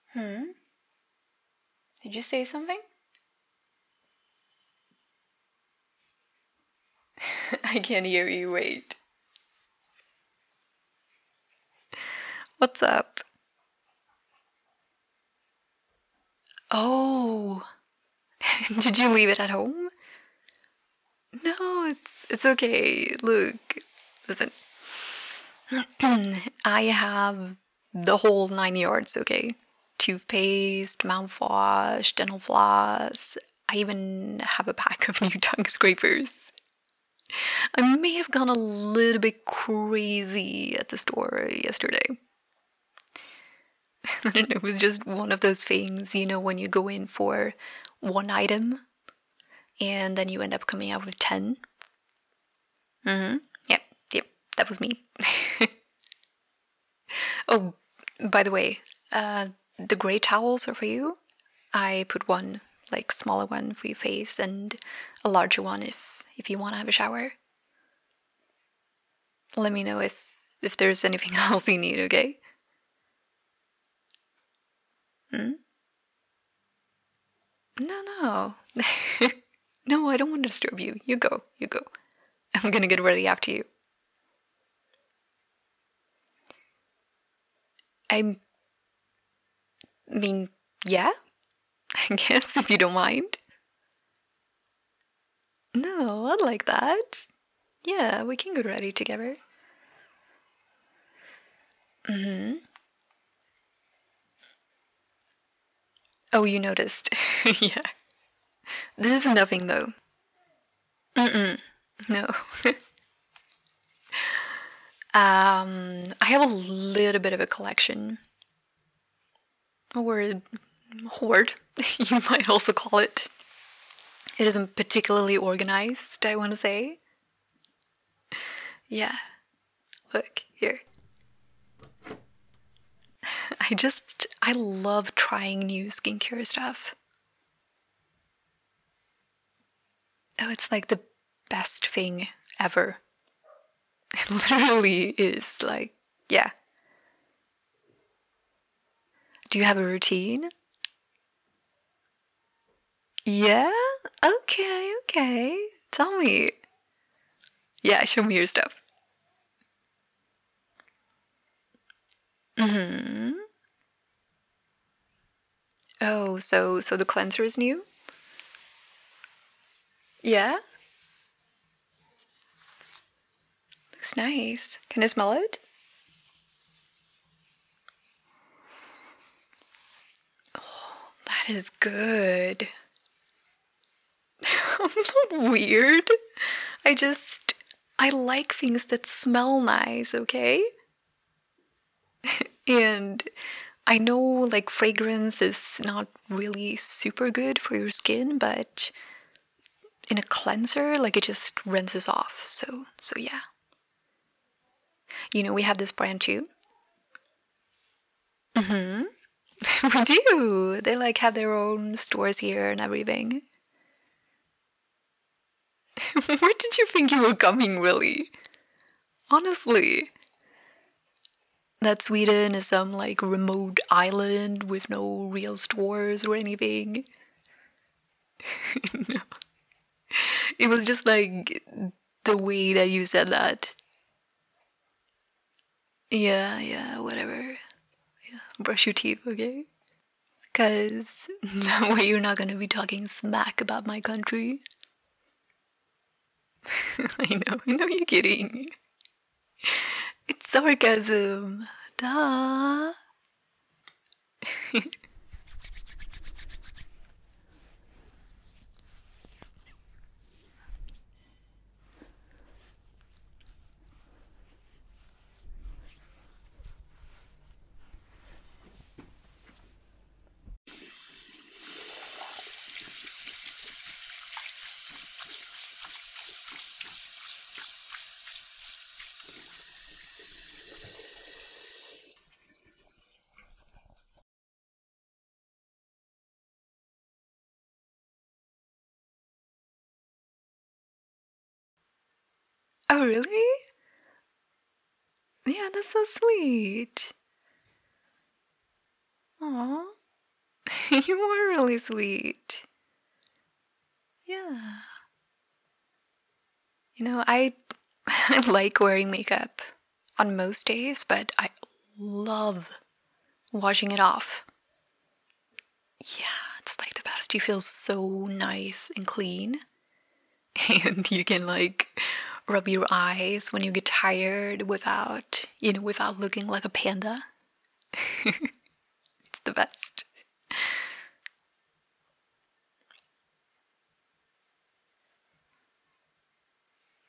Hmm? Did you say something? I can't hear you, wait. What's up? Oh, did you leave it at home? No, it's okay. Look, listen. I have the whole 9 yards, okay? Toothpaste, mouthwash, dental floss. I even have a pack of new tongue scrapers. I may have gone a little bit crazy at the store yesterday. I don't know, it was just one of those things, when you go in for one item and then you end up coming out with 10. Yep, that was me. Oh, by the way, the gray towels are for you. I put one, smaller one for your face and a larger one if you want to have a shower. Let me know if there's anything else you need, okay? No. No, I don't want to disturb you. You go. I'm gonna get ready after you. I mean, yeah? I guess, if you don't mind. No, I'd like that. Yeah, we can get ready together. Oh, you noticed. Yeah. This is nothing, though. No. I have a little bit of a collection. Or hoard, you might also call it. It isn't particularly organized, I want to say. Yeah. Look, here. I love trying new skincare stuff. Oh, it's like the best thing ever. It literally is, yeah. Do you have a routine? Yeah? Okay. Tell me. Yeah, show me your stuff. Oh, so the cleanser is new? Yeah? Looks nice. Can I smell it? That is good. I'm not weird. I like things that smell nice, okay? And I know, fragrance is not really super good for your skin, but in a cleanser, it just rinses off. So yeah. We have this brand too. We do. They, have their own stores here and everything. Where did you think you were coming, really? Honestly. That Sweden is some, remote island with no real stores or anything. No. It was just, the way that you said that. Yeah, whatever. Yeah, brush your teeth, okay? Because that way you're not gonna be talking smack about my country. I know you're kidding. It's sarcasm. Duh. Oh, really? Yeah, that's so sweet. Aww. You are really sweet. Yeah. I I like wearing makeup on most days, but I love washing it off. Yeah, it's like the best. You feel so nice and clean. And you can rub your eyes when you get tired without looking like a panda. It's the best.